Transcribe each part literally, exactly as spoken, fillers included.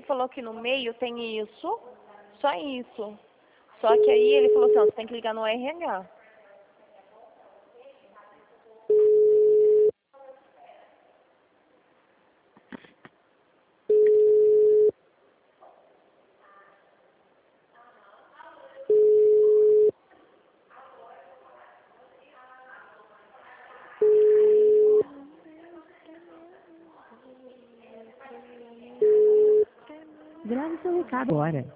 falou que no meio tem isso, só isso. Só que aí ele falou assim, ó, você tem que ligar no R H. Grave seu recado agora.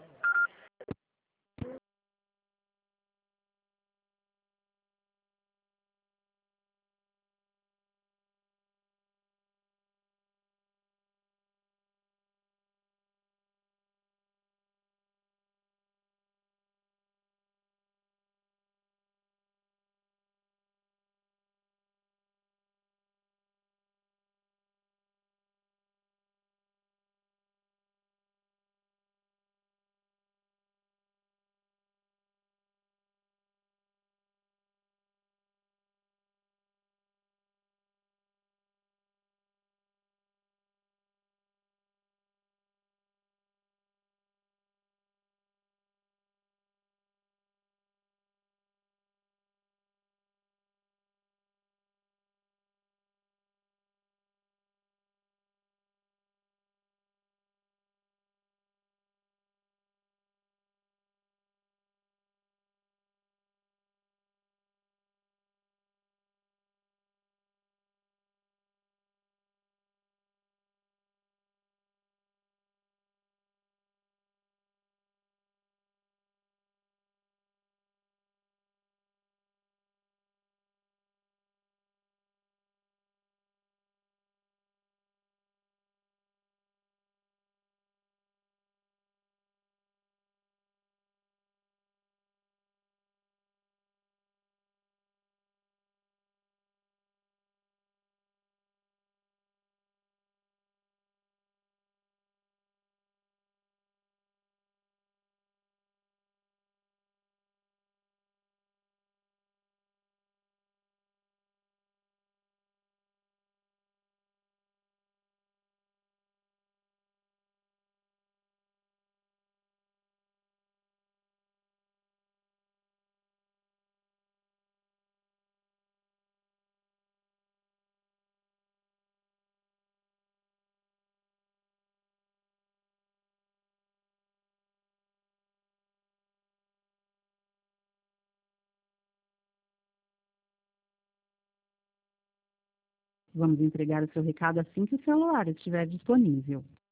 Vamos entregar o seu recado assim que o celular estiver disponível.